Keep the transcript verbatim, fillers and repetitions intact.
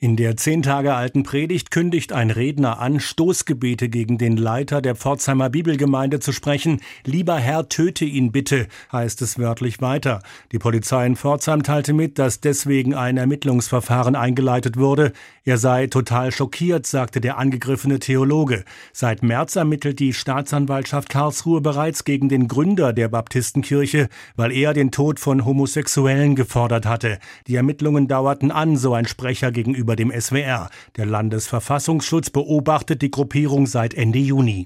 In der zehn Tage alten Predigt kündigt ein Redner an, Stoßgebete gegen den Leiter der Pforzheimer Bibelgemeinde zu sprechen. Lieber Herr, töte ihn bitte, heißt es wörtlich weiter. Die Polizei in Pforzheim teilte mit, dass deswegen ein Ermittlungsverfahren eingeleitet wurde. Er sei total schockiert, sagte der angegriffene Theologe. Seit März ermittelt die Staatsanwaltschaft Karlsruhe bereits gegen den Gründer der Baptistenkirche, weil er den Tod von Homosexuellen gefordert hatte. Die Ermittlungen dauerten an, so ein Sprecher gegenüber dem S W R. Der Landesverfassungsschutz beobachtet die Gruppierung seit Ende Juni.